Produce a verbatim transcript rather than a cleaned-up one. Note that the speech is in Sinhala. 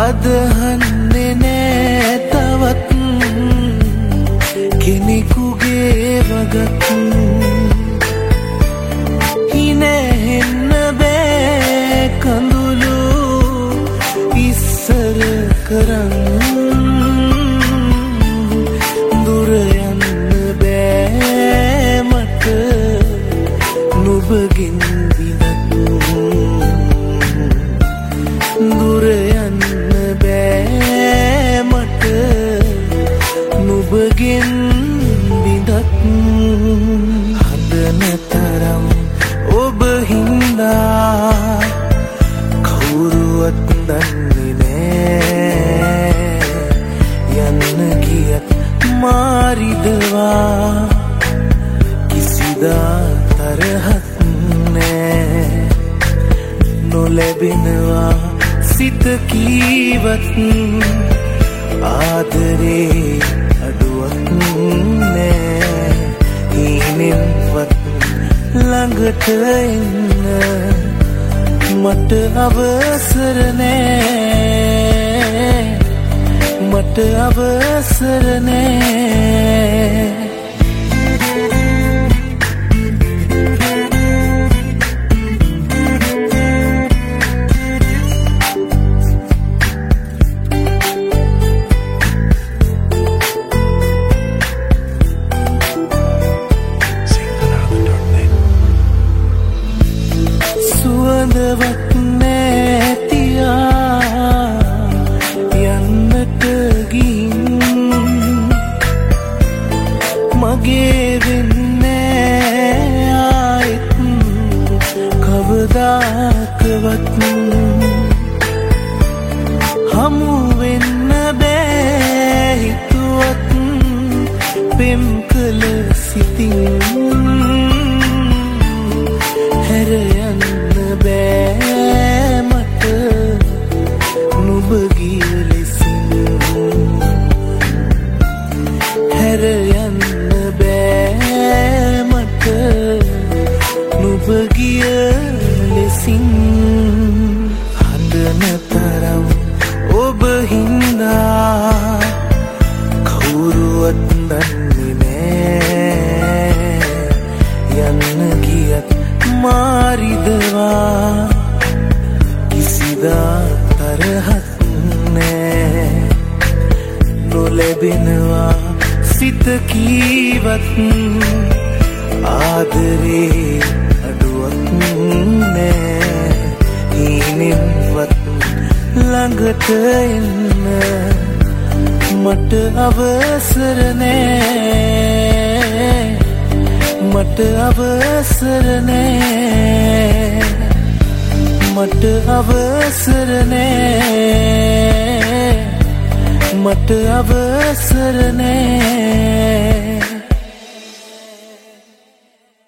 අදහන්නේ නෑ තවත් කෙනෙකුගේ වගත් හිනෙහෙන්න බෑ කඳුළු ඉස්සර කරන් දුර යන්න බෑ මට නුඹගෙන් විනත් දුර යන්න බෑ මට නුඹගෙන් විඳත් හදන තරම් ඔබ හින්දා කවුරුවත් දන්නේ නෑ යන්න ගියත් මාරිදවා කිසිදා තරහක් නෑ නොලැබෙනවා සිත කීවත් ආදරේ අඩුවක් නෑ හීනෙන්වත් ළඟට එන්න මට අවසර නෑ මට අවසර නෑ සුවඳවත් නැතියා යන්නට ගින් මගේ වෙන්නේ ආයෙත් කවදාකවත් හමු වෙන්න බෑ හිතුවත් පෙම් කළ සිතින් හැර යන්න බෑ මට නුඹ ගිය ලෙසින් හැර යන්න බෑ මට නුඹ ගිය ලෙසින් හදන තරම් ඔබ හින්දා කවුරුවත් දන්නේ නෑ යන්න ගියත් මාරිදවා කිසිදා තරහක් නෑ නොලැබෙනවා සිත කීවත් ආදරේ අඩුවක් නෑ හීනෙන්වත් ළඟට එන්න මට අවසර නෑ මට අවසර නෑ මට අවසර නෑ මට අවසර නෑ